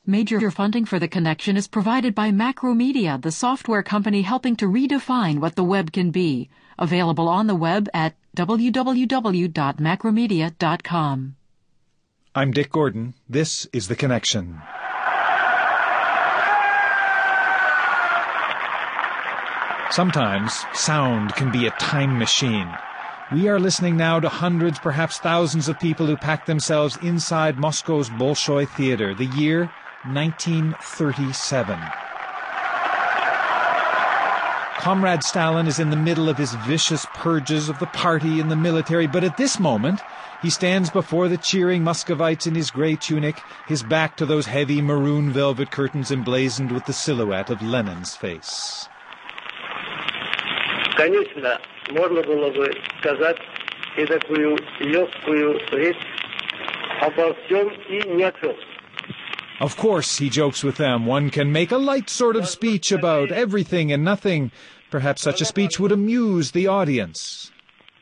Major funding for The Connection is provided by Macromedia, the software company helping to redefine what the web can be. Available on the web at www.macromedia.com. I'm Dick Gordon. This is The Connection. Sometimes sound can be a time machine. We are listening now to hundreds, perhaps thousands of people who packed themselves inside Moscow's Bolshoi Theater, the year 1937. Comrade Stalin is in the middle of his vicious purges of the party and the military, but at this moment he stands before the cheering Muscovites in his grey tunic, his back to those heavy maroon velvet curtains emblazoned with the silhouette of Lenin's face. Конечно, можно было бы сказать и такую легкую речь обо всем и ни о чем. Of course, he jokes with them, one can make a light sort of speech about everything and nothing. Perhaps such a speech would amuse the audience.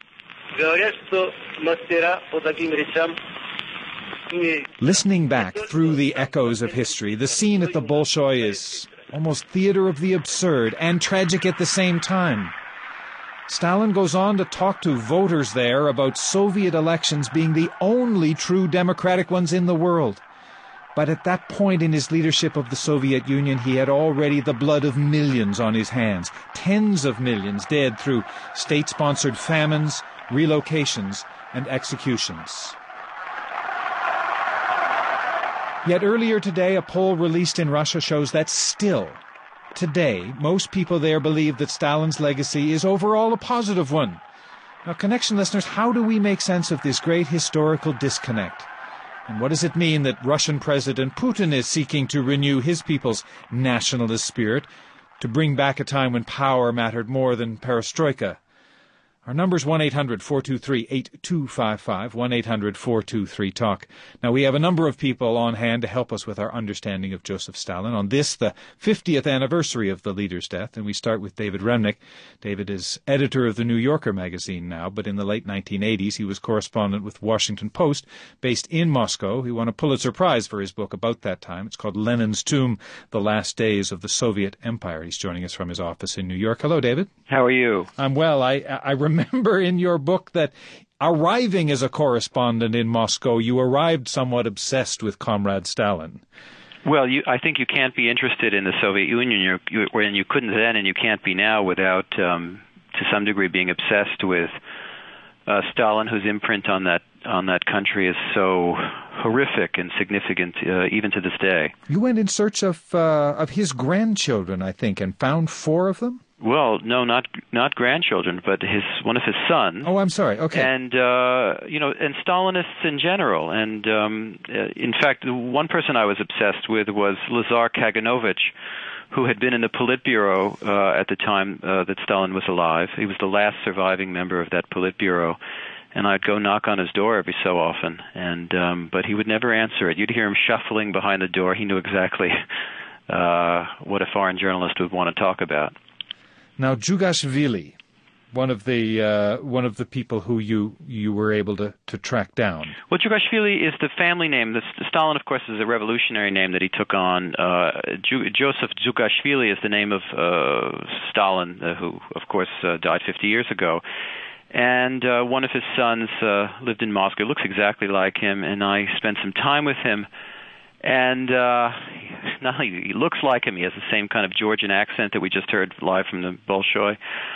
Listening back through the echoes of history, the scene at the Bolshoi is almost theater of the absurd and tragic at the same time. Stalin goes on to talk to voters there about Soviet elections being the only true democratic ones in the world. But at that point in his leadership of the Soviet Union, he had already the blood of millions on his hands, tens of millions dead through state-sponsored famines, relocations, and executions. Yet earlier today, a poll released in Russia shows that still, today, most people there believe that Stalin's legacy is overall a positive one. Now, Connection listeners, how do we make sense of this great historical disconnect? And what does it mean that Russian President Putin is seeking to renew his people's nationalist spirit, to bring back a time when power mattered more than perestroika? Our number's 1-800-423-8255, 1-800-423-TALK. Now, we have a number of people on hand to help us with our understanding of Joseph Stalin on this, the 50th anniversary of the leader's death, and we start with David Remnick. David is editor of the New Yorker magazine now, but in the late 1980s he was correspondent with Washington Post, based in Moscow. He won a Pulitzer Prize for his book about that time. It's called Lenin's Tomb, The Last Days of the Soviet Empire. He's joining us from his office in New York. Hello, David. How are you? I'm well. I remember in your book that arriving as a correspondent in Moscow, you arrived somewhat obsessed with Comrade Stalin. Well, I think you can't be interested in the Soviet Union, and you couldn't then and you can't be now without, to some degree, being obsessed with Stalin, whose imprint on that country is so horrific and significant even to this day. You went in search of his grandchildren, I think, and found 4 of them? Well, no, not grandchildren, but one of his sons. Oh, I'm sorry. Okay. And and Stalinists in general. And in fact, the one person I was obsessed with was Lazar Kaganovich, who had been in the Politburo at the time that Stalin was alive. He was the last surviving member of that Politburo. And I'd go knock on his door every so often, but he would never answer it. You'd hear him shuffling behind the door. He knew exactly what a foreign journalist would want to talk about. Now, Djugashvili, one of the people who you were able to track down. Well, Djugashvili is the family name. Stalin, of course, is a revolutionary name that he took on. Joseph Djugashvili is the name of Stalin, who, of course, died 50 years ago. And one of his sons lived in Moscow. Looks exactly like him, and I spent some time with him. And not only he looks like him, he has the same kind of Georgian accent that we just heard live from the Bolshoi.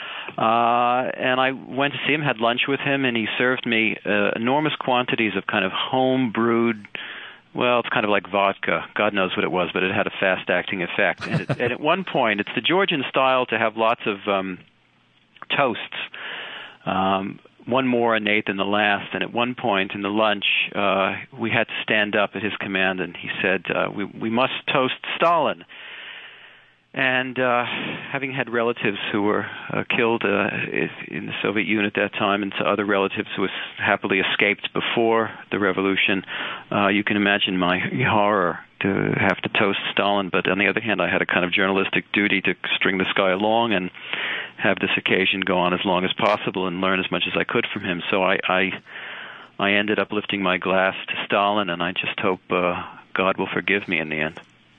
And I went to see him, had lunch with him, and he served me enormous quantities of kind of home-brewed, well, it's kind of like vodka. God knows what it was, but it had a fast-acting effect. And at one point, it's the Georgian style to have lots of toasts. One more innate than the last, and at one point in the lunch, we had to stand up at his command, and he said, we must toast Stalin. And having had relatives who were killed in the Soviet Union at that time, and other relatives who happily escaped before the revolution, you can imagine my horror to have to toast Stalin. But on the other hand, I had a kind of journalistic duty to string this guy along and have this occasion go on as long as possible and learn as much as I could from him. So I ended up lifting my glass to Stalin, and I just hope God will forgive me in the end.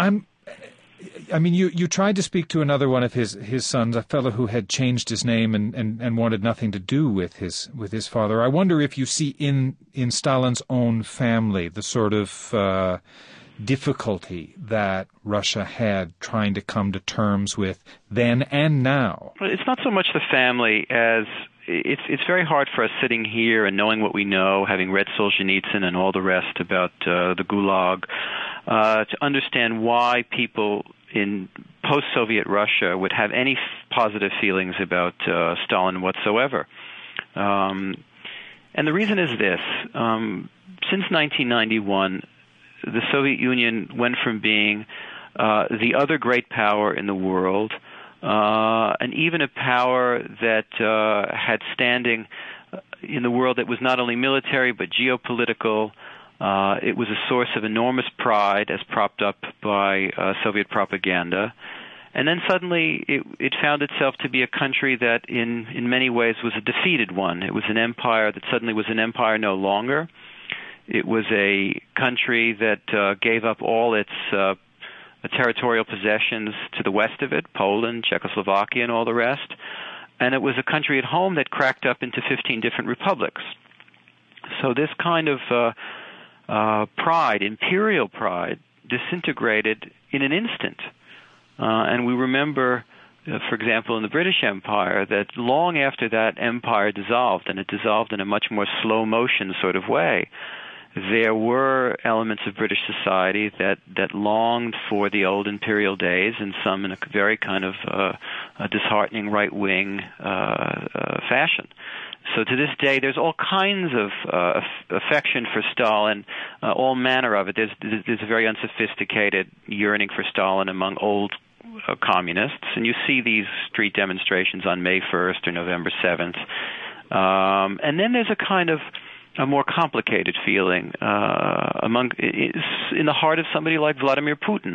You tried to speak to another one of his sons, a fellow who had changed his name and wanted nothing to do with his father. I wonder if you see in Stalin's own family the sort of difficulty that Russia had trying to come to terms with then and now. It's not so much the family as it's very hard for us sitting here and knowing what we know, having read Solzhenitsyn and all the rest about the Gulag, to understand why people in post-Soviet Russia would have any positive feelings about Stalin whatsoever. And the reason is this. Since 1991, the Soviet Union went from being the other great power in the world, and even a power that had standing in the world that was not only military but geopolitical. It was a source of enormous pride as propped up by Soviet propaganda. And then suddenly it found itself to be a country that in many ways was a defeated one. It was an empire that suddenly was an empire no longer. It was a country that gave up all its territorial possessions to the west of it, Poland, Czechoslovakia, and all the rest. And it was a country at home that cracked up into 15 different republics. So this kind of pride, imperial pride, disintegrated in an instant. And we remember, for example, in the British Empire, that long after that empire dissolved, and it dissolved in a much more slow motion sort of way, there were elements of British society that longed for the old imperial days, and some in a very kind of a disheartening right-wing fashion. So to this day, there's all kinds of affection for Stalin, all manner of it. There's a very unsophisticated yearning for Stalin among old communists, and you see these street demonstrations on May 1st or November 7th. And then there's a kind of a more complicated feeling in the heart of somebody like Vladimir Putin,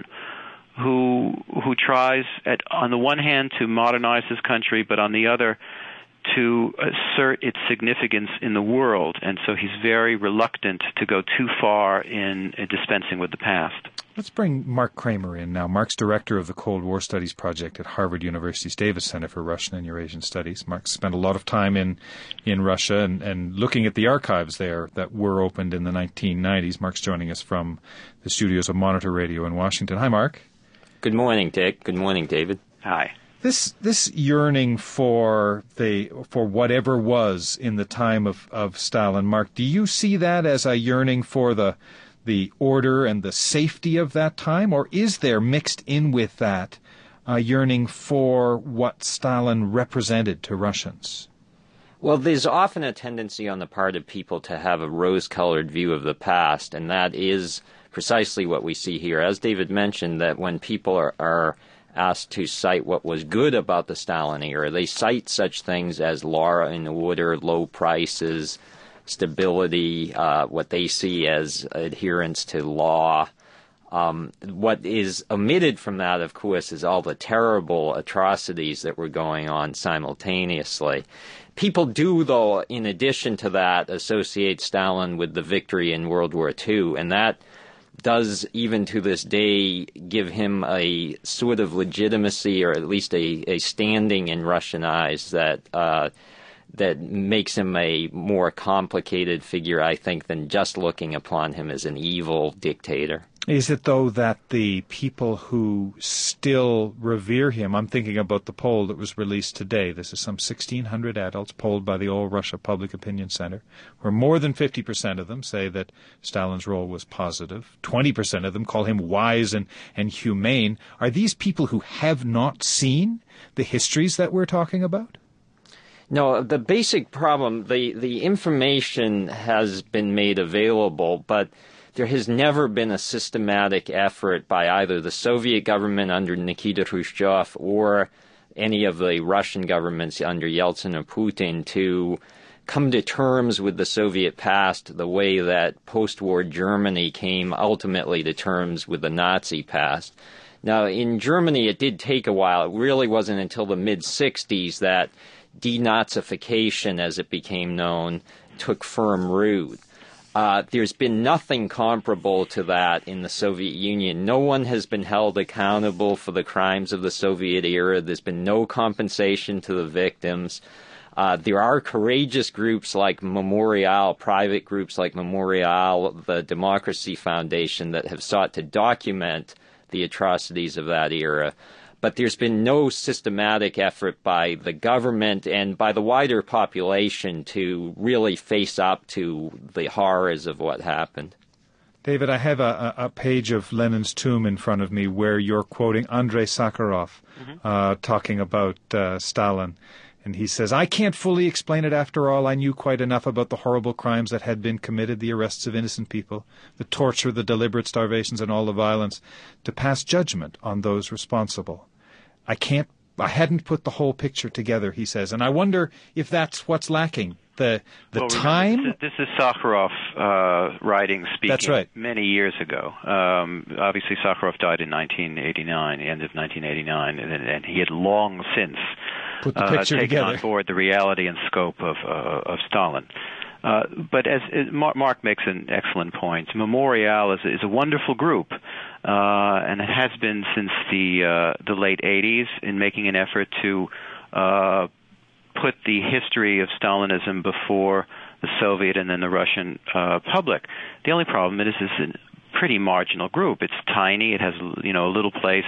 who tries on the one hand to modernize his country, but on the other to assert its significance in the world, and so he's very reluctant to go too far in dispensing with the past. Let's bring Mark Kramer in now. Mark's director of the Cold War Studies Project at Harvard University's Davis Center for Russian and Eurasian Studies. Mark spent a lot of time in Russia and looking at the archives there that were opened in the 1990s. Mark's joining us from the studios of Monitor Radio in Washington. Hi, Mark. Good morning, Dick. Good morning, David. Hi. This yearning for whatever was in the time of Stalin, Mark, do you see that as a yearning for the order and the safety of that time, or is there mixed in with that a yearning for what Stalin represented to Russians? Well, there's often a tendency on the part of people to have a rose-colored view of the past, and that is precisely what we see here. As David mentioned, that when people are asked to cite what was good about the Stalin era, they cite such things as law and order, low prices, stability, what they see as adherence to law. What is omitted from that, of course, is all the terrible atrocities that were going on simultaneously. People do, though, in addition to that, associate Stalin with the victory in World War II, and that does, even to this day, give him a sort of legitimacy, or at least a standing in Russian eyes that makes him a more complicated figure, I think, than just looking upon him as an evil dictator. Is it, though, that the people who still revere him, I'm thinking about the poll that was released today, this is some 1,600 adults polled by the All Russia Public Opinion Center, where more than 50% of them say that Stalin's role was positive, 20% of them call him wise and humane. Are these people who have not seen the histories that we're talking about? No, the basic problem, the information has been made available, but there has never been a systematic effort by either the Soviet government under Nikita Khrushchev or any of the Russian governments under Yeltsin or Putin to come to terms with the Soviet past the way that post-war Germany came ultimately to terms with the Nazi past. Now, in Germany, it did take a while. It really wasn't until the mid-'60s that denazification, as it became known, took firm root. There's been nothing comparable to that in the Soviet Union. No one has been held accountable for the crimes of the Soviet era. There's been no compensation to the victims. There are courageous groups like Memorial, private groups like Memorial, the Democracy Foundation, that have sought to document the atrocities of that era. But there's been no systematic effort by the government and by the wider population to really face up to the horrors of what happened. David, I have a page of Lenin's tomb in front of me where you're quoting Andrei Sakharov talking about Stalin. And he says, "I can't fully explain it after all. I knew quite enough about the horrible crimes that had been committed, the arrests of innocent people, the torture, the deliberate starvations, and all the violence, to pass judgment on those responsible. I hadn't put the whole picture together," he says. And I wonder if that's what's lacking. The time... This is Sakharov writing, speaking. That's right. Many years ago. Obviously, Sakharov died in 1989, end of 1989, and he had long since put the picture taken together on board the reality and scope of Stalin. But as Mark makes an excellent point, Memorial is a wonderful group, and it has been since the late 80s in making an effort to put the history of Stalinism before the Soviet and then the Russian public. The only problem is it's a pretty marginal group. It's tiny. It has a little place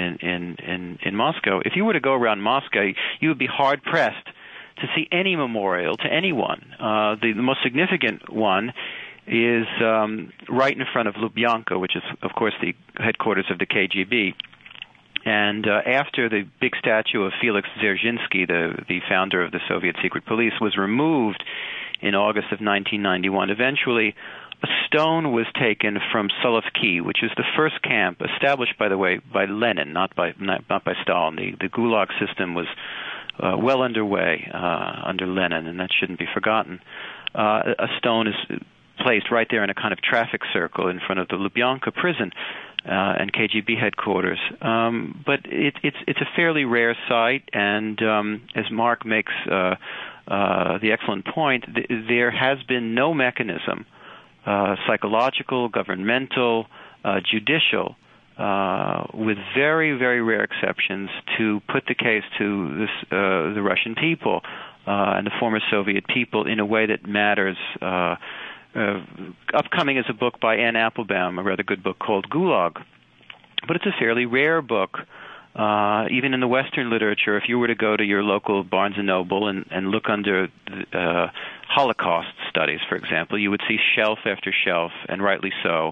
in Moscow. If you were to go around Moscow, you would be hard pressed to see any memorial to anyone. The most significant one is right in front of Lubyanka, which is, of course, the headquarters of the KGB. And after the big statue of Felix Dzerzhinsky, the founder of the Soviet secret police, was removed in August of 1991, eventually a stone was taken from Solovki, which is the first camp established, by the way, by Lenin, not by Stalin. The Gulag system was well underway under Lenin, and that shouldn't be forgotten. A stone is placed right there in a kind of traffic circle in front of the Lubyanka prison and KGB headquarters. But it's a fairly rare sight, and as Mark makes the excellent point, there has been no mechanism, psychological, governmental, judicial, with very, very rare exceptions, to put the case to the Russian people and the former Soviet people in a way that matters. Upcoming is a book by Anne Applebaum, a rather good book called Gulag. But it's a fairly rare book. Even in the Western literature, if you were to go to your local Barnes & Noble and look under Holocaust studies, for example, you would see shelf after shelf, and rightly so,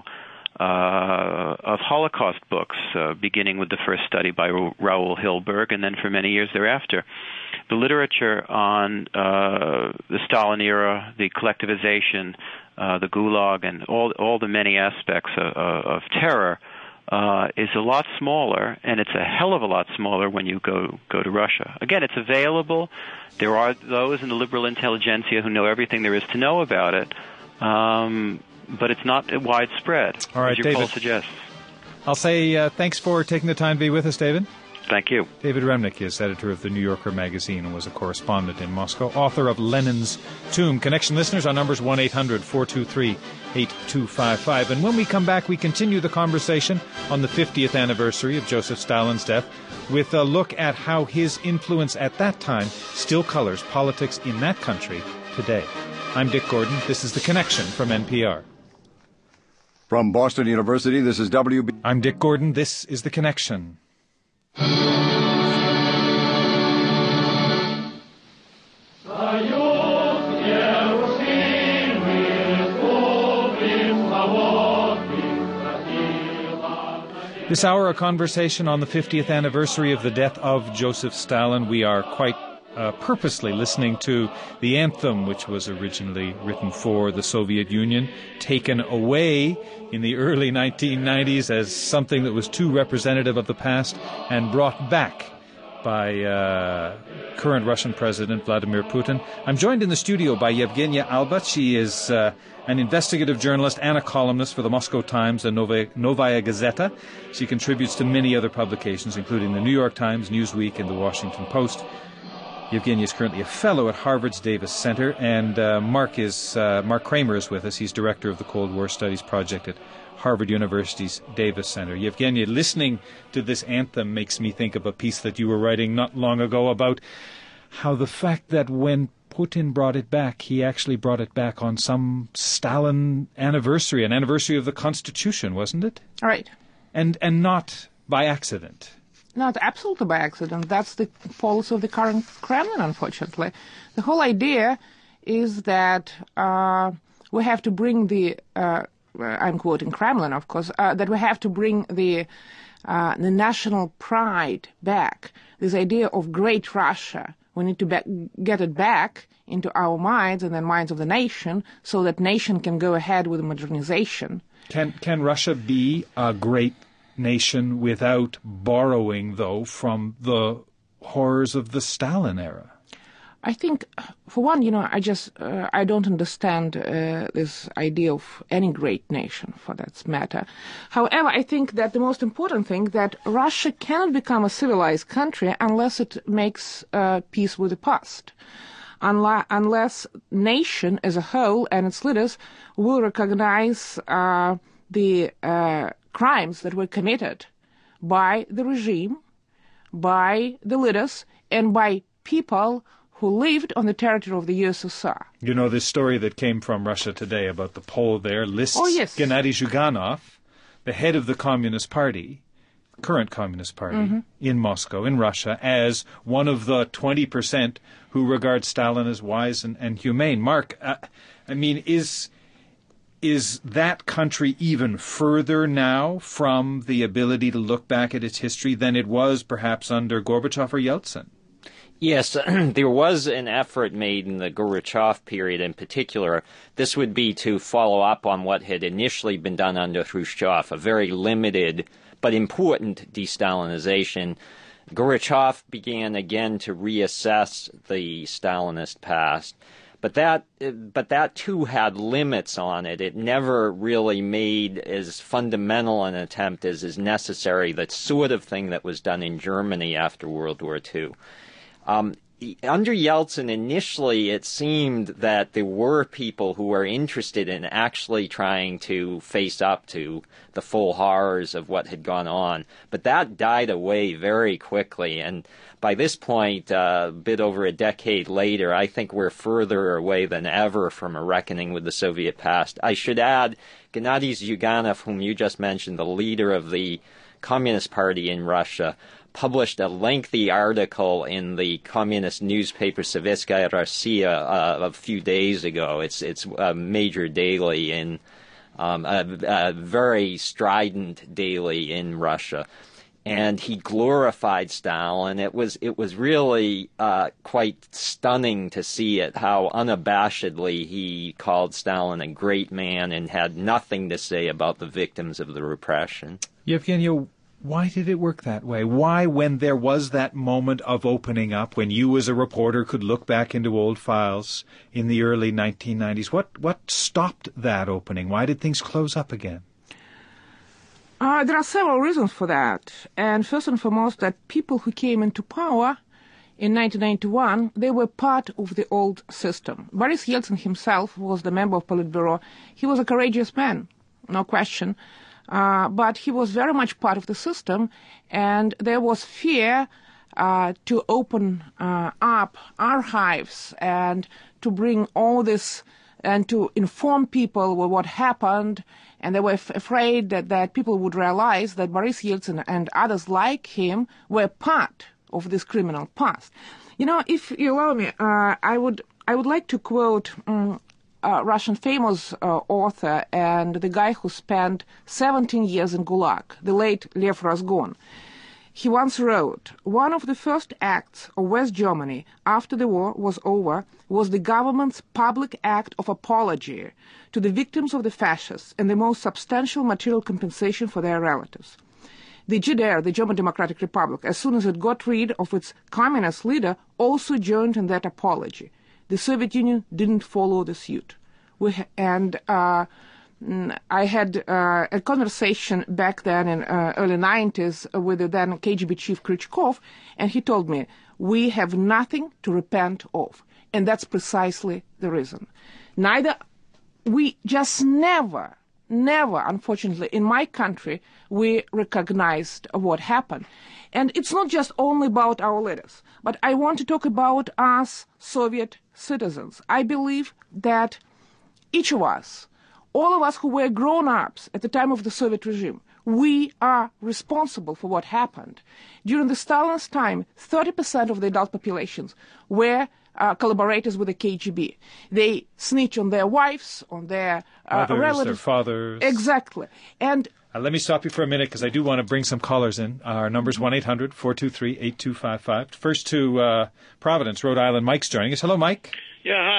of Holocaust books, beginning with the first study by Raoul Hilberg, and then for many years thereafter. The literature on the Stalin era, the collectivization, the Gulag, and all the many aspects of terror is a lot smaller, and it's a hell of a lot smaller when you go to Russia. Again, it's available. There are those in the liberal intelligentsia who know everything there is to know about it, but it's not widespread, all right, as your David, poll suggests. I'll say thanks for taking the time to be with us, David. Thank you. David Remnick is editor of The New Yorker magazine and was a correspondent in Moscow, author of Lenin's Tomb. Connection listeners, our number's 1-800-423-8255. And when we come back, we continue the conversation on the 50th anniversary of Joseph Stalin's death with a look at how his influence at that time still colors politics in that country today. I'm Dick Gordon. This is The Connection from NPR. From Boston University, this is WB. I'm Dick Gordon. This is The Connection. This hour, a conversation on the 50th anniversary of the death of Joseph Stalin. We are quite purposely listening to the anthem, which was originally written for the Soviet Union, taken away in the early 1990s as something that was too representative of the past, and brought back by current Russian President Vladimir Putin. I'm joined in the studio by Yevgenia Alba. She is an investigative journalist and a columnist for the Moscow Times and Novaya Gazeta. She contributes to many other publications, including the New York Times, Newsweek, and the Washington Post. Yevgeny is currently a fellow at Harvard's Davis Center, and Mark Kramer is with us. He's director of the Cold War Studies Project at Harvard University's Davis Center. Yevgeny, listening to this anthem makes me think of a piece that you were writing not long ago about how the fact that when Putin brought it back, he actually brought it back on some Stalin anniversary, an anniversary of the Constitution, wasn't it? Right. And not by accident. Not absolutely by accident. That's the policy of the current Kremlin, unfortunately. The whole idea is that we have to bring the, I'm quoting Kremlin, of course, that we have to bring the national pride back. This idea of great Russia, we need to get it back into our minds and the minds of the nation so that nation can go ahead with modernization. Can Russia be a great nation without borrowing, though, from the horrors of the Stalin era? I think, for one, I don't understand this idea of any great nation, for that matter. However, I think that the most important thing that Russia cannot become a civilized country unless it makes peace with the past. Unless nation as a whole and its leaders will recognize the crimes that were committed by the regime, by the leaders, and by people who lived on the territory of the USSR. You know this story that came from Russia Today about the poll there lists Gennady Zyuganov, the head of the Communist Party, current Communist Party, in Moscow, in Russia, as one of the 20% who regard Stalin as wise and humane. Mark, is that country even further now from the ability to look back at its history than it was perhaps under Gorbachev or Yeltsin? Yes, there was an effort made in the Gorbachev period in particular. This would be to follow up on what had initially been done under Khrushchev, a very limited but important de-Stalinization. Gorbachev began again to reassess the Stalinist past. But that too had limits on it. It never really made as fundamental an attempt as is necessary, the sort of thing that was done in Germany after World War II. Under Yeltsin, initially it seemed that there were people who were interested in actually trying to face up to the full horrors of what had gone on. But that died away very quickly, and by this point, a bit over a decade later, I think we're further away than ever from a reckoning with the Soviet past. I should add, Gennady Zyuganov, whom you just mentioned, the leader of the Communist Party in Russia, published a lengthy article in the communist newspaper Sovetskaya Rossiya a few days ago. It's a major daily in a very strident daily in Russia. And he glorified Stalin. It was really quite stunning to see it, how unabashedly he called Stalin a great man and had nothing to say about the victims of the repression. Yevgeny, why did it work that way? Why, when there was that moment of opening up, when you as a reporter could look back into old files in the early 1990s, what stopped that opening? Why did things close up again? There are several reasons for that. And first and foremost, that people who came into power in 1991, they were part of the old system. Boris Yeltsin himself was the member of Politburo. He was a courageous man, no question. But he was very much part of the system, and there was fear to open up archives and to bring all this and to inform people what happened. And they were afraid that people would realize that Boris Yeltsin and others like him were part of this criminal past. If you allow me, I would like to quote Russian famous author and the guy who spent 17 years in Gulag, the late Lev Razgon. He once wrote, "One of the first acts of West Germany after the war was over was the government's public act of apology to the victims of the fascists and the most substantial material compensation for their relatives. The GDR, the German Democratic Republic, as soon as it got rid of its communist leader, also joined in that apology. The Soviet Union didn't follow the suit." I had a conversation back then in early 90s with the then KGB chief Krychkov, and he told me, we have nothing to repent of. And that's precisely the reason. We just never, unfortunately, in my country, we recognized what happened. And it's not just only about our leaders, but I want to talk about us Soviet citizens. I believe that each of us, all of us who were grown-ups at the time of the Soviet regime, we are responsible for what happened. During the Stalin's time, 30% of the adult populations were collaborators with the KGB. They snitch on their wives, on their relatives. Their fathers. Exactly. And let me stop you for a minute because I do want to bring some callers in. Our number is 1-800-423-8255. First to Providence, Rhode Island. Mike's joining us. Hello, Mike. Yeah, hi.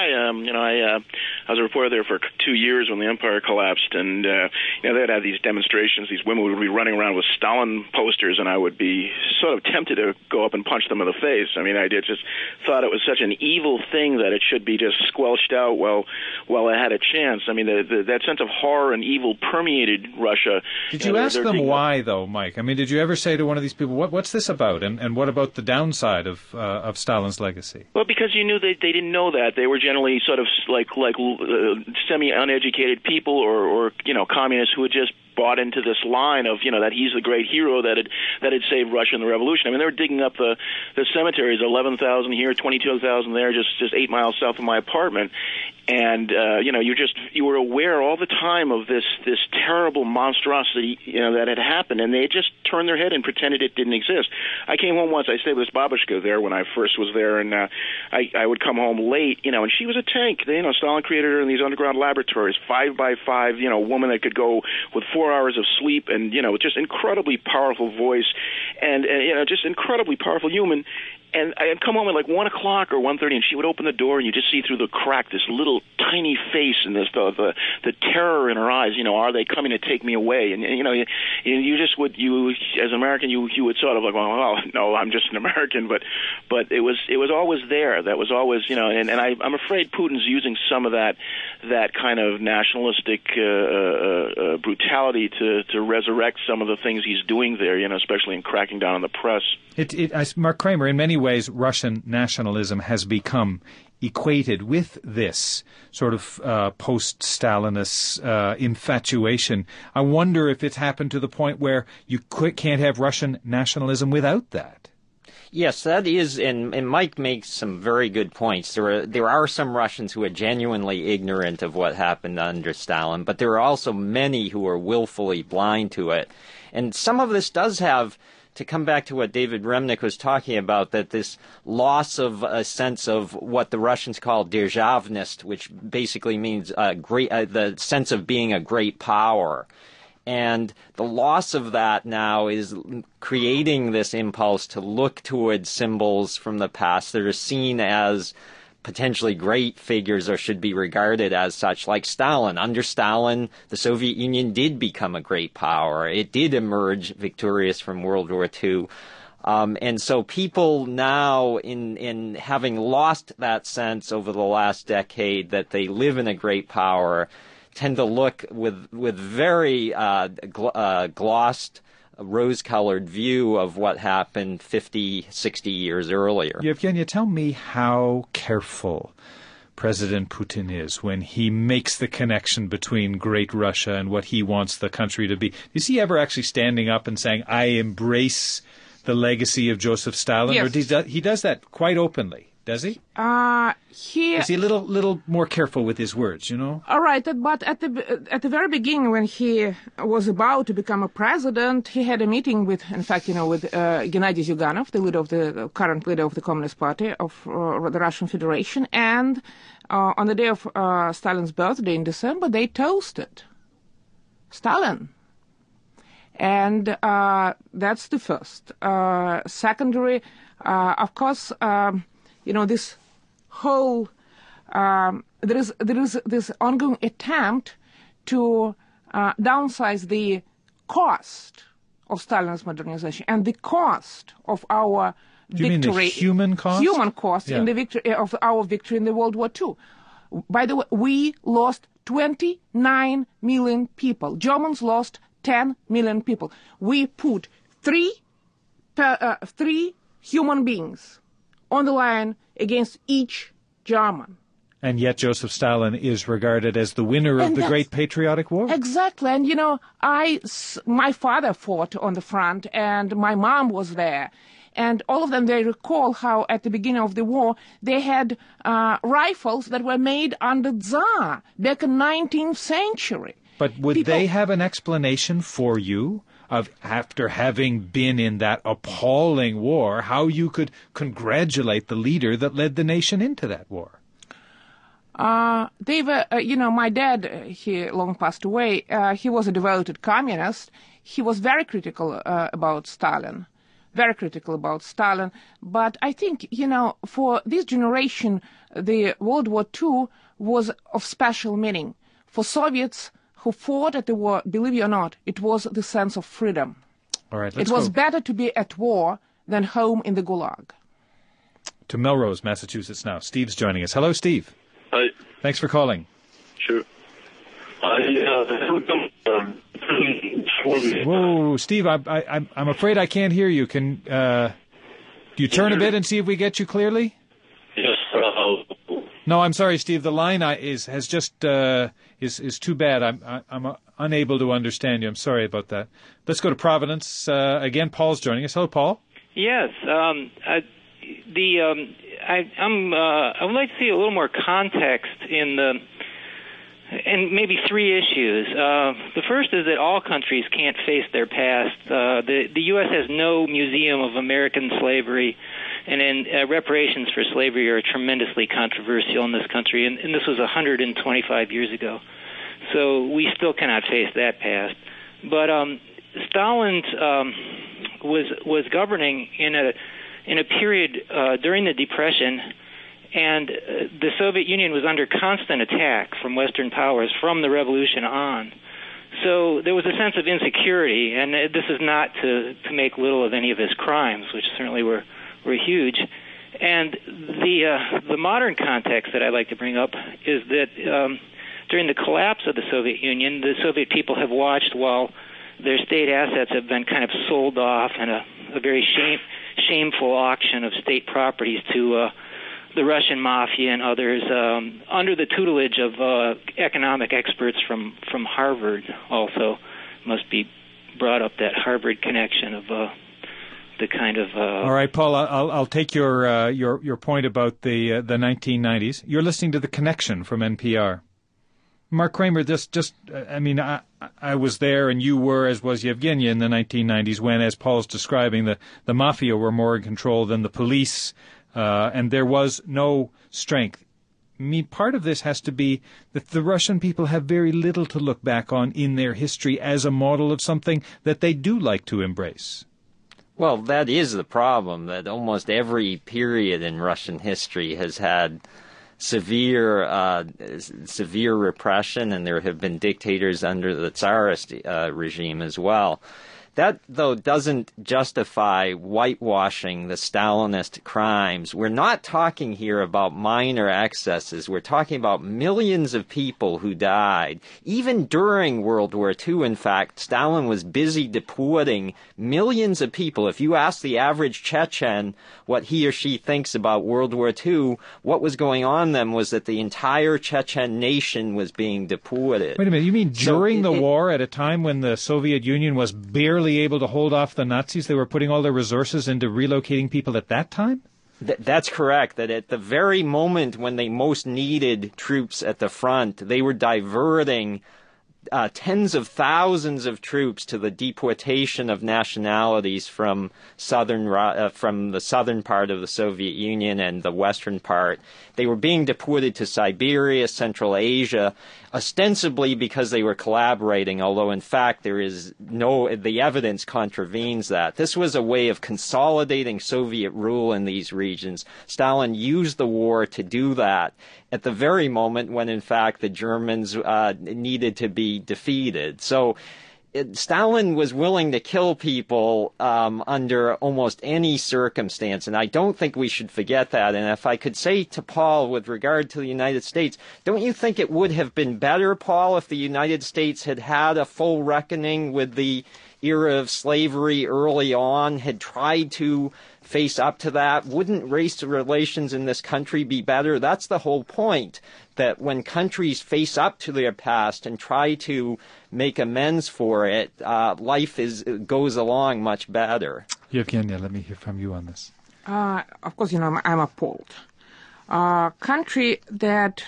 I was a reporter there for 2 years when the empire collapsed, and they'd have these demonstrations. These women would be running around with Stalin posters, and I would be sort of tempted to go up and punch them in the face. I mean, I just thought it was such an evil thing that it should be just squelched out while I had a chance. I mean, that sense of horror and evil permeated Russia. Did you ask them why, though, Mike? I mean, did you ever say to one of these people, what's this about, and what about the downside of Stalin's legacy? Well, because you knew they didn't know that. They were generally sort of like semi-uneducated people or communists who had just bought into this line of, that he's the great hero that had saved Russia in the revolution. I mean, they were digging up the cemeteries, 11,000 here, 22,000 there, just 8 miles south of my apartment. And, you were aware all the time of this terrible monstrosity, that had happened, and they just turned their head and pretended it didn't exist. I came home once, I stayed with this babushka there when I first was there, and I would come home late, and she was a tank. Stalin created her in these underground laboratories, 5x5, woman that could go with 4 hours of sleep, and, with just incredibly powerful voice, and just incredibly powerful human. And I'd come home at like 1 o'clock or 1:30, and she would open the door, and you just see through the crack this little tiny face and the terror in her eyes. Are they coming to take me away? And you just would, as an American, you would sort of like, well, no, I'm just an American, but it was always there. That was always, and I'm afraid Putin's using some of that kind of nationalistic brutality to resurrect some of the things he's doing there. Especially in cracking down on the press. Mark Kramer, in many ways, Russian nationalism has become equated with this sort of post-Stalinist infatuation. I wonder if it's happened to the point where you can't have Russian nationalism without that. Yes, that is, and Mike makes some very good points. There are some Russians who are genuinely ignorant of what happened under Stalin, but there are also many who are willfully blind to it. And some of this does have, to come back to what David Remnick was talking about, that this loss of a sense of what the Russians call державность, which basically means the sense of being a great power. And the loss of that now is creating this impulse to look towards symbols from the past that are seen as potentially great figures or should be regarded as such, like Stalin. Under Stalin, the Soviet Union did become a great power. It did emerge victorious from World War II. And so people now, in having lost that sense over the last decade that they live in a great power, tend to look with very glossed, rose-colored view of what happened 50, 60 years earlier. Yevgenia, tell me how careful President Putin is when he makes the connection between Great Russia and what he wants the country to be. Is he ever actually standing up and saying, I embrace the legacy of Joseph Stalin? Yes. Or he does that quite openly, does he? Is he a little more careful with his words, All right, but at the very beginning, when he was about to become a president, he had a meeting with Gennady Zyuganov, the current leader of the Communist Party of the Russian Federation, and on the day of Stalin's birthday in December, they toasted Stalin. And that's the first. Secondary, of course, this whole there is this ongoing attempt to downsize the cost of Stalin's modernization and the cost of our victory. You mean the human cost? Human cost in the victory of our victory in the World War II. By the way, we lost 29 million people. Germans lost 10 million people. We put three human beings on the line against each German. And yet Joseph Stalin is regarded as the winner of the Great Patriotic War. Exactly. And, my father fought on the front, and my mom was there. And all of them, they recall how at the beginning of the war, they had rifles that were made under Tsar back in the 19th century. But would they have an explanation for you of, after having been in that appalling war, how you could congratulate the leader that led the nation into that war? They were, my dad, he long passed away. He was a devoted communist. He was very critical about Stalin. Very critical about Stalin. But I think, for this generation, the World War II was of special meaning. For Soviets who fought at the war, believe it or not, it was the sense of freedom. All right, it was better to be at war than home in the Gulag. To Melrose, Massachusetts now. Steve's joining us. Hello, Steve. Hi. Thanks for calling. Sure. Whoa, Steve, I'm afraid I can't hear you. Can do you turn a bit and see if we get you clearly? Yes. No, I'm sorry, Steve. The line is too bad. I'm unable to understand you. I'm sorry about that. Let's go to Providence again. Paul's joining us. Hello, Paul. Yes. I would like to see a little more context in maybe three issues. The first is that all countries can't face their past. The U.S. has no museum of American slavery, and reparations for slavery are tremendously controversial in this country, and this was 125 years ago. So we still cannot face that past. But Stalin was governing in a period during the Depression, and the Soviet Union was under constant attack from Western powers from the revolution on. So there was a sense of insecurity, and this is not to make little of any of his crimes, which certainly were huge. And the modern context that I'd like to bring up is that during the collapse of the Soviet Union, the Soviet people have watched while their state assets have been kind of sold off in a very shameful auction of state properties to the Russian mafia and others, under the tutelage of economic experts from Harvard. Also, must be brought up that Harvard connection of the kind of. All right, Paul. I'll take your point about the 1990s. You're listening to The Connection from NPR. Mark Kramer, I was there, and you were, as was Yevgeny, in the 1990s when, as Paul's describing, the mafia were more in control than the police, and there was no strength. I mean, part of this has to be that the Russian people have very little to look back on in their history as a model of something that they do like to embrace. Well, that is the problem, that almost every period in Russian history has had severe repression, and there have been dictators under the Tsarist regime as well. That, though, doesn't justify whitewashing the Stalinist crimes. We're not talking here about minor excesses. We're talking about millions of people who died. Even during World War II, in fact, Stalin was busy deporting millions of people. If you ask the average Chechen what he or she thinks about World War II, what was going on then was that the entire Chechen nation was being deported. Wait a minute, you mean during the war, at a time when the Soviet Union was barely able to hold off the Nazis, they were putting all their resources into relocating people at that time? That's correct, that at the very moment when they most needed troops at the front, they were diverting tens of thousands of troops to the deportation of nationalities from the southern part of the Soviet Union and the western part. They were being deported to Siberia, Central Asia, ostensibly because they were collaborating, although in fact the evidence contravenes that. This was a way of consolidating Soviet rule in these regions. Stalin used the war to do that at the very moment when in fact the Germans needed to be defeated. So Stalin was willing to kill people under almost any circumstance, and I don't think we should forget that. And if I could say to Paul with regard to the United States, don't you think it would have been better, Paul, if the United States had had a full reckoning with the era of slavery early on, had tried to face up to that? Wouldn't race relations in this country be better? That's the whole point, that when countries face up to their past and try to make amends for it, life goes along much better. Yevgenia, let me hear from you on this. Of course, I'm appalled. Country that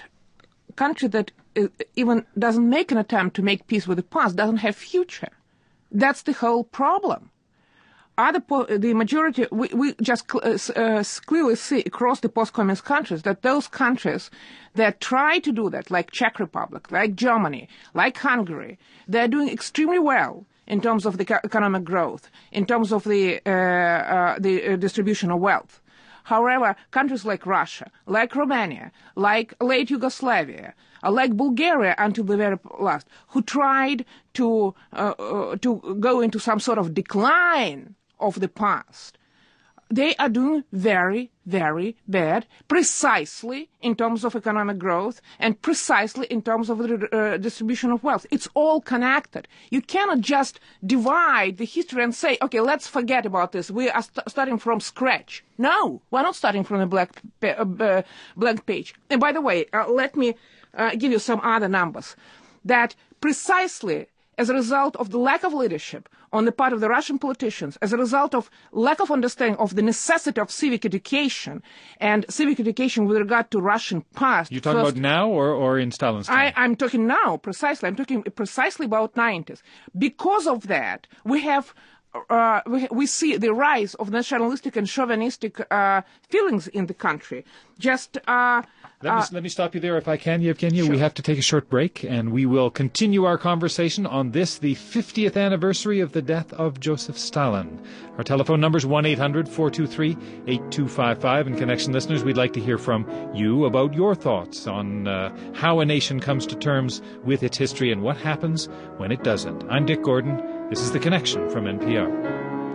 even doesn't make an attempt to make peace with the past doesn't have future. That's the whole problem. The majority, we just clearly see across the post-communist countries that those countries that try to do that, like Czech Republic, like Germany, like Hungary, they're doing extremely well in terms of the economic growth, in terms of the distribution of wealth. However, countries like Russia, like Romania, like late Yugoslavia, like Bulgaria until the very last, who tried to go into some sort of decline of the past, they are doing very, very bad, precisely in terms of economic growth and precisely in terms of the distribution of wealth. It's all connected. You cannot just divide the history and say, okay, let's forget about this. We are starting from scratch. No, we're not starting from a blank page. And by the way, let me give you some other numbers. That precisely as a result of the lack of leadership on the part of the Russian politicians, as a result of lack of understanding of the necessity of civic education and civic education with regard to Russian past. You're talking about now or in Stalin's time? I'm talking now, precisely. I'm talking precisely about 90s. Because of that, we have we see the rise of nationalistic and chauvinistic feelings in the country. Let me stop you there if I can, Yevgenia. Sure. We have to take a short break, and we will continue our conversation on this, the 50th anniversary of the death of Joseph Stalin. Our telephone number is 1-800-423-8255. And Connection listeners, we'd like to hear from you about your thoughts on how a nation comes to terms with its history and what happens when it doesn't. I'm Dick Gordon. This is The Connection from NPR.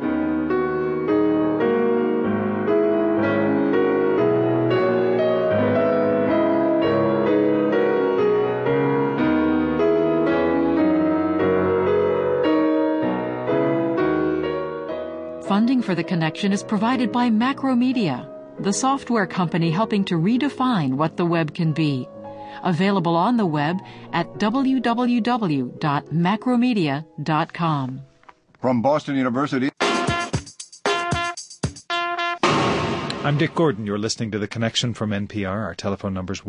Funding for The Connection is provided by Macromedia, the software company helping to redefine what the web can be. Available on the web at www.macromedia.com. From Boston University. I'm Dick Gordon. You're listening to The Connection from NPR. Our telephone number is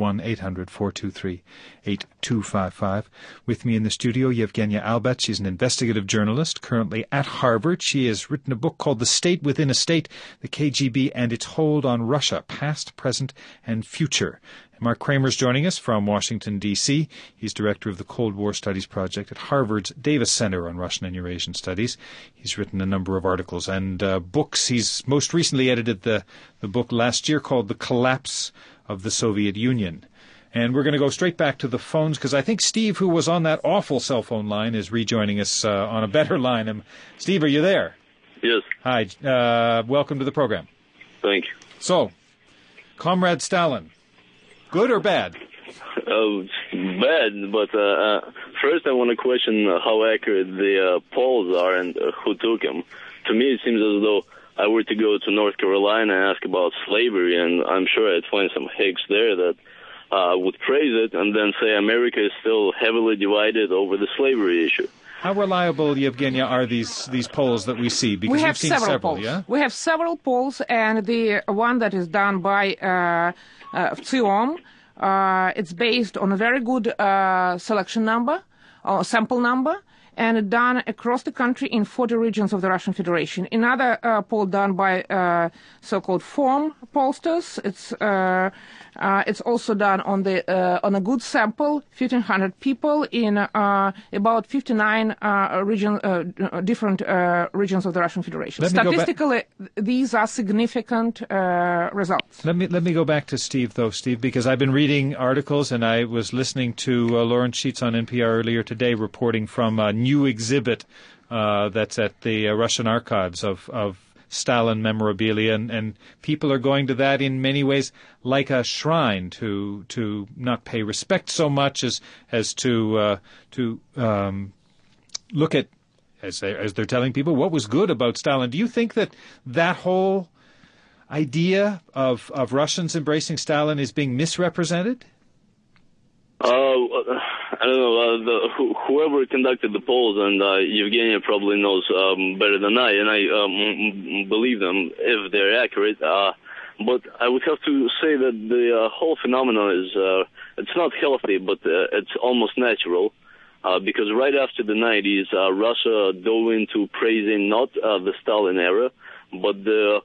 1-800-423-8255. With me in the studio, Yevgenia Albert. She's an investigative journalist currently at Harvard. She has written a book called The State Within a State, the KGB and its Hold on Russia, Past, Present, and Future. Mark Kramer's joining us from Washington, D.C. He's director of the Cold War Studies Project at Harvard's Davis Center on Russian and Eurasian Studies. He's written a number of articles and books. He's most recently edited the book last year called The Collapse of the Soviet Union. And we're going to go straight back to the phones because I think Steve, who was on that awful cell phone line, is rejoining us on a better line. Steve, are you there? Yes. Hi. Welcome to the program. Thank you. So, Comrade Stalin. Good or bad? Bad, but first I want to question how accurate the polls are and who took them. To me, it seems as though I were to go to North Carolina and ask about slavery, and I'm sure I'd find some hicks there that would praise it and then say America is still heavily divided over the slavery issue. How reliable, Yevgenia, are these polls that we see? Because we have you've seen several polls. Yeah? Yeah? We have several polls, and the one that is done by Tsiom, it's based on a very good selection number, or sample number, and done across the country in 40 regions of the Russian Federation. Another poll done by so-called FORM pollsters, it's It's also done on a good sample, 1,500 people in about 59 different regions of the Russian Federation. Statistically, these are significant results. Let me go back to Steve, though, Steve, because I've been reading articles and I was listening to Lawrence Sheets on NPR earlier today reporting from a new exhibit that's at the Russian archives of Stalin memorabilia, and people are going to that in many ways like a shrine to not pay respect so much as to look at, as they're telling people, what was good about Stalin. Do you think that whole idea of Russians embracing Stalin is being misrepresented? I don't know. Whoever conducted the polls, and Evgenia probably knows better than I, and I believe them if they're accurate. But I would have to say that the whole phenomenon is it's not healthy, but it's almost natural. Because right after the 90s, Russia dove into praising not the Stalin era, but the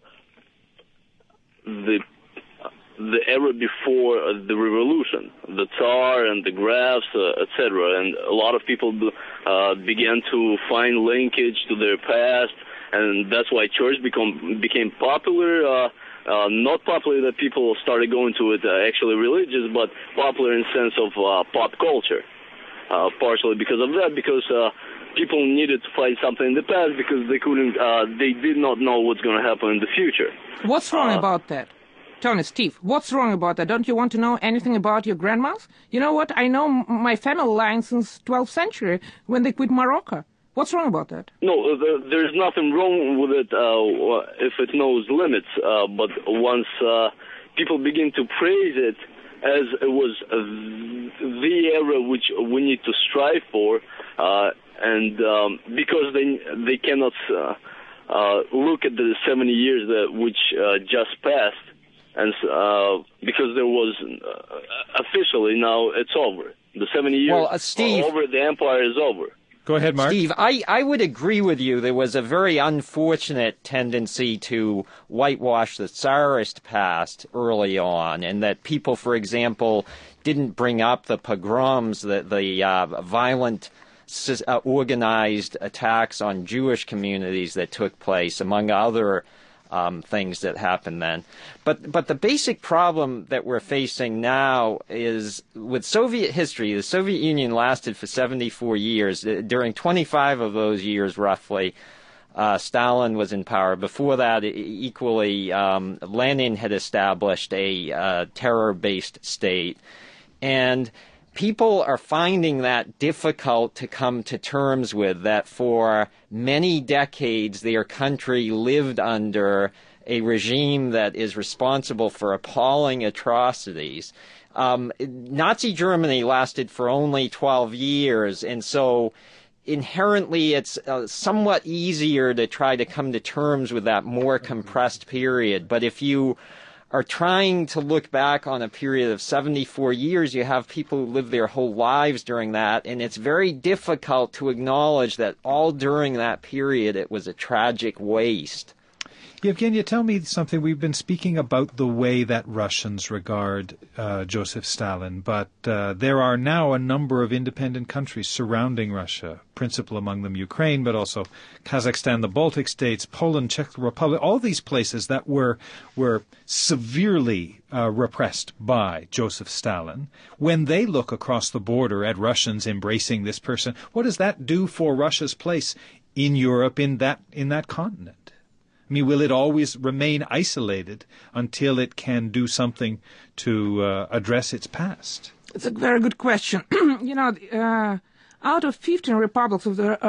era before the revolution, the Tsar and the Grafs, etc. And a lot of people began to find linkage to their past, and that's why church became popular. Not popular that people started going to it actually religious, but popular in the sense of pop culture. Partially because of that, because people needed to find something in the past because they did not know what's going to happen in the future. What's wrong about that? Tony, Steve, what's wrong about that? Don't you want to know anything about your grandmas? You know what? I know my family line since 12th century when they quit Morocco. What's wrong about that? No, there's nothing wrong with it if it knows limits. But once people begin to praise it as it was the era which we need to strive for, and because they cannot look at the 70 years which just passed, and because there was officially now it's over. The 70 years Steve, are over. The empire is over. Go ahead, Mark. Steve, I would agree with you. There was a very unfortunate tendency to whitewash the Tsarist past early on, and that people, for example, didn't bring up the pogroms, the violent organized attacks on Jewish communities that took place, among other things that happened then. But the basic problem that we're facing now is with Soviet history. The Soviet Union lasted for 74 years. During 25 of those years, roughly, Stalin was in power. Before that, equally, Lenin had established a terror-based state. And people are finding that difficult to come to terms with, that for many decades their country lived under a regime that is responsible for appalling atrocities. Nazi Germany lasted for only 12 years, and so inherently it's somewhat easier to try to come to terms with that more compressed period. But if you are trying to look back on a period of 74 years, you have people who live their whole lives during that, and it's very difficult to acknowledge that all during that period it was a tragic waste. Evgenia, tell me something. We've been speaking about the way that Russians regard Joseph Stalin, but there are now a number of independent countries surrounding Russia, principal among them Ukraine, but also Kazakhstan, the Baltic states, Poland, Czech Republic, all these places that were severely repressed by Joseph Stalin. When they look across the border at Russians embracing this person, what does that do for Russia's place in Europe, in that continent? I mean, will it always remain isolated until it can do something to address its past? It's a very good question. Out of 15 republics of the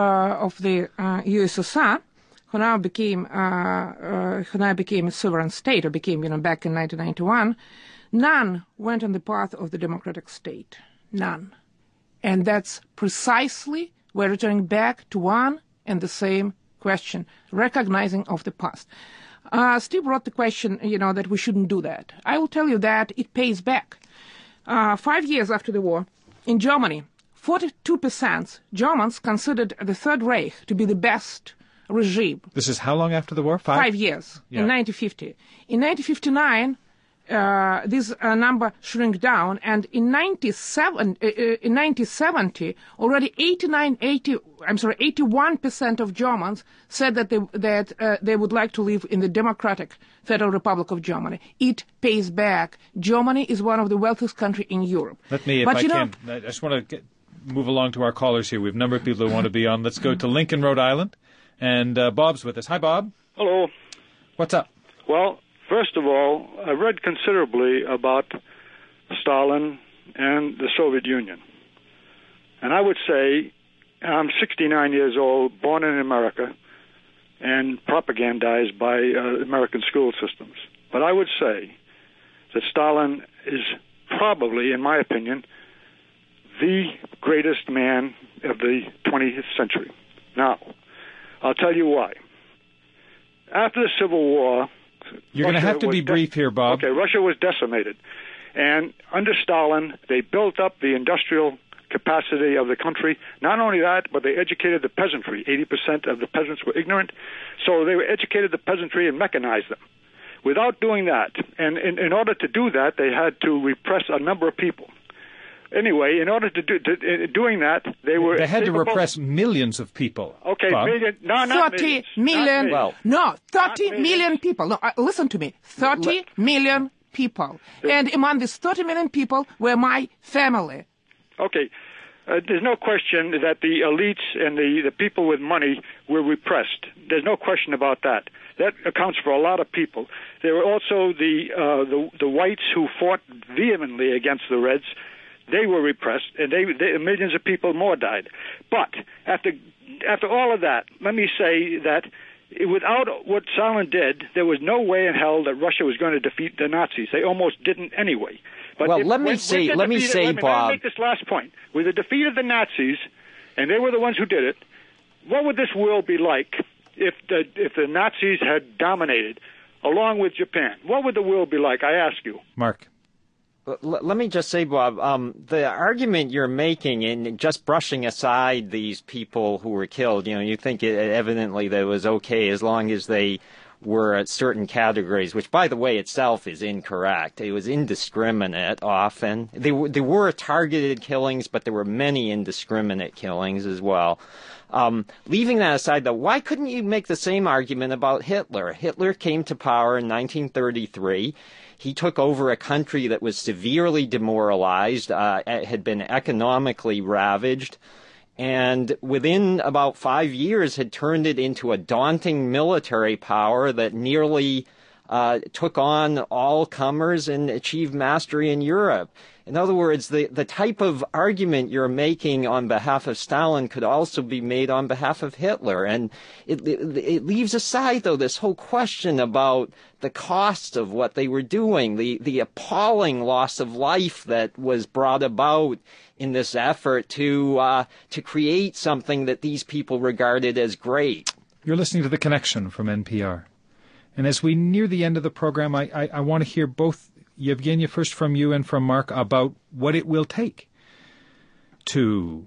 USSR, who now became a sovereign state, or became, back in 1991, none went on the path of the democratic state. None. And that's precisely, we're returning back to one and the same question, recognizing of the past. Steve brought the question, that we shouldn't do that. I will tell you that it pays back. 5 years after the war, in Germany, 42% Germans considered the Third Reich to be the best regime. This is how long after the war? 5 years, in 1950. In 1959, this number shrink down, and in 1970, already 81% of Germans said that they would like to live in the Democratic Federal Republic of Germany. It pays back. Germany is one of the wealthiest countries in Europe. Let me, I just want to move along to our callers here. We have a number of people who want to be on. Let's go to Lincoln, Rhode Island, and Bob's with us. Hi, Bob. Hello. What's up? Well, first of all, I read considerably about Stalin and the Soviet Union. And I would say, I'm 69 years old, born in America, and propagandized by American school systems. But I would say that Stalin is probably, in my opinion, the greatest man of the 20th century. Now, I'll tell you why. After the Civil War... You're going to have to be brief here, Bob. Okay, Russia was decimated. And under Stalin, they built up the industrial capacity of the country. Not only that, but they educated the peasantry. 80% of the peasants were ignorant. So they educated the peasantry and mechanized them. Without doing that, and in order to do that, they had to repress a number of people. Anyway, in order to doing that, they had to repress millions of people. Okay, Bob. not 30 million. No, 30 million people. No, listen to me. 30 million people. And among these 30 million people were my family. Okay. There's no question that the elites and the people with money were repressed. There's no question about that. That accounts for a lot of people. There were also the whites who fought vehemently against the Reds. They were repressed, and millions of people more died. But after all of that, let me say that without what Stalin did, there was no way in hell that Russia was going to defeat the Nazis. They almost didn't anyway. But let me say, Bob. Let me make this last point. With the defeat of the Nazis, and they were the ones who did it, what would this world be like if the Nazis had dominated, along with Japan? What would the world be like? I ask you. Mark. Let me just say, Bob, the argument you're making in just brushing aside these people who were killed, you think evidently that it was okay as long as they were at certain categories, which, by the way, itself is incorrect. It was indiscriminate often. There were targeted killings, but there were many indiscriminate killings as well. Leaving that aside, though, why couldn't you make the same argument about Hitler? Hitler came to power in 1933. He took over a country that was severely demoralized, had been economically ravaged, and within about 5 years had turned it into a daunting military power that nearly took on all comers and achieved mastery in Europe. In other words, the type of argument you're making on behalf of Stalin could also be made on behalf of Hitler. And it leaves aside, though, this whole question about the cost of what they were doing, the appalling loss of life that was brought about in this effort to create something that these people regarded as great. You're listening to The Connection from NPR. And as we near the end of the program, I want to hear both, Yevgenia, first from you and from Mark, about what it will take to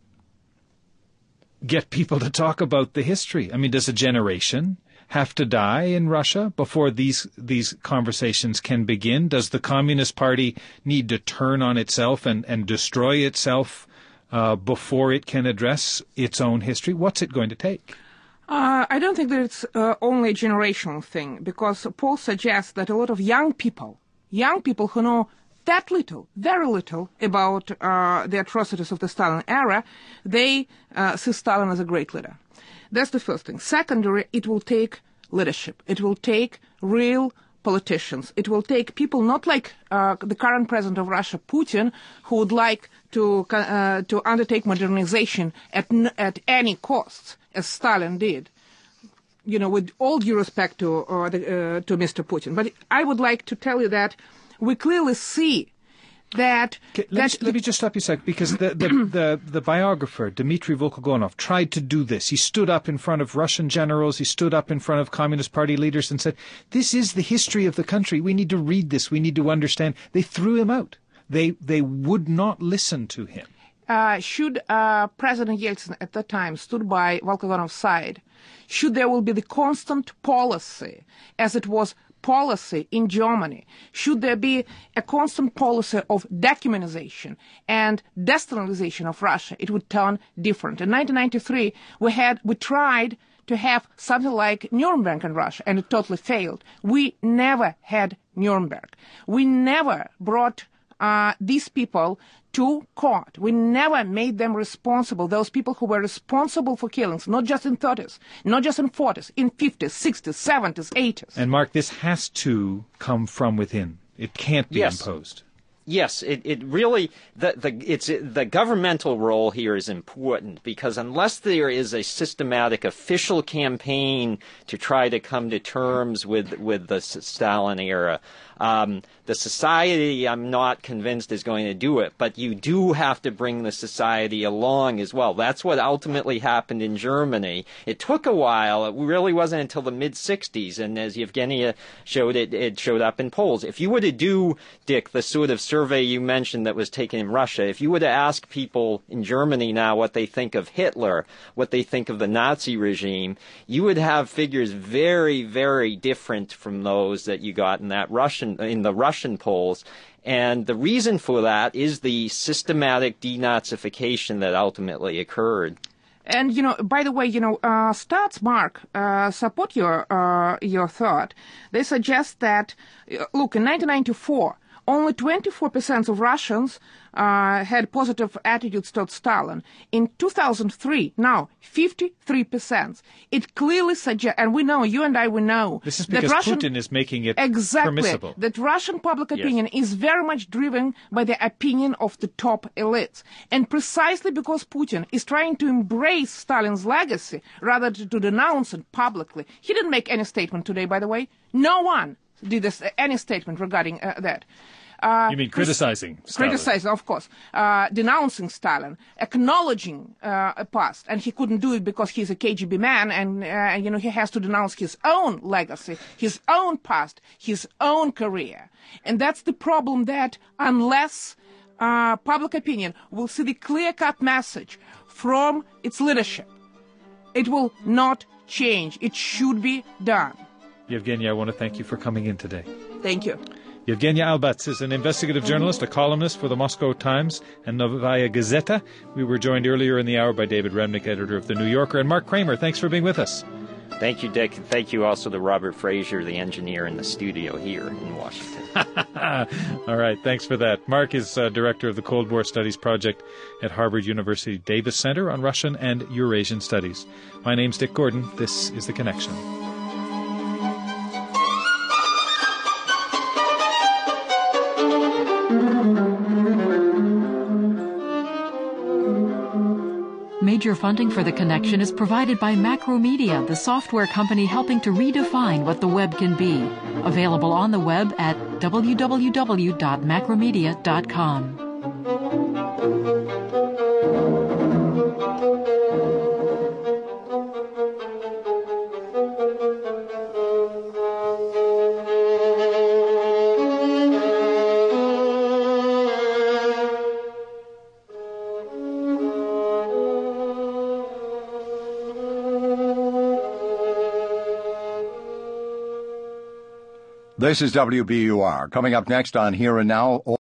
get people to talk about the history. I mean, does a generation have to die in Russia before these conversations can begin? Does the Communist Party need to turn on itself and destroy itself before it can address its own history? What's it going to take? I don't think that it's only a generational thing, because polls suggest that a lot of young people who know that little, very little, about the atrocities of the Stalin era, they see Stalin as a great leader. That's the first thing. Secondary, it will take leadership. It will take real politicians. It will take people not like the current president of Russia, Putin, who would like to undertake modernization at any cost, as Stalin did. With all due respect to Mr. Putin. But I would like to tell you that we clearly see that... Let me just stop you a sec, because the biographer, Dmitry Volkogonov, tried to do this. He stood up in front of Russian generals, he stood up in front of Communist Party leaders and said, this is the history of the country. We need to read this. We need to understand. They threw him out. They would not listen to him. Should President Yeltsin at that time stood by Volkogonov's side, should there will be the constant policy, as it was policy in Germany, should there be a constant policy of dehumanization and destabilization of Russia, it would turn different. In 1993, we tried to have something like Nuremberg in Russia, and it totally failed. We never had Nuremberg. We never brought these people to court. We never made them responsible, those people who were responsible for killings, not just in 30s, not just in 40s, in 50s, 60s, 70s, 80s. And Mark, this has to come from within. It can't be imposed. Yes, it really the governmental role here is important, because unless there is a systematic official campaign to try to come to terms with the Stalin era, the society, I'm not convinced, is going to do it. But you do have to bring the society along as well. That's what ultimately happened in Germany. It took a while. It really wasn't until the mid-'60s, and as Yevgenia showed, it showed up in polls. If you were to do, Dick, the sort of survey you mentioned that was taken in Russia, if you were to ask people in Germany now what they think of Hitler, what they think of the Nazi regime, you would have figures very, very different from those that you got in the Russian polls. And the reason for that is the systematic denazification that ultimately occurred. And, by the way, Stats, Mark, support your thought. They suggest that, look, in 1994, only 24% of Russians had positive attitudes toward Stalin. In 2003, now 53%. It clearly suggests, and we know, you and I, we know, this is because Putin is making it permissible. That Russian public opinion is very much driven by the opinion of the top elites. And precisely because Putin is trying to embrace Stalin's legacy rather than to denounce it publicly. He didn't make any statement today, by the way. No one did any statement regarding that. You mean criticizing Stalin? Criticizing, of course. Denouncing Stalin, acknowledging a past. And he couldn't do it because he's a KGB man and he has to denounce his own legacy, his own past, his own career. And that's the problem, that unless public opinion will see the clear-cut message from its leadership, it will not change. It should be done. Yevgenia, I want to thank you for coming in today. Thank you. Yevgenia Albats is an investigative journalist, a columnist for the Moscow Times and Novaya Gazeta. We were joined earlier in the hour by David Remnick, editor of The New Yorker, and Mark Kramer. Thanks for being with us. Thank you, Dick. And thank you also to Robert Frazier, the engineer in the studio here in Washington. All right, thanks for that. Mark is director of the Cold War Studies Project at Harvard University Davis Center on Russian and Eurasian Studies. My name's Dick Gordon. This is The Connection. Major funding for The Connection is provided by Macromedia, the software company helping to redefine what the web can be. Available on the web at www.macromedia.com. This is WBUR. Coming up next on Here and Now.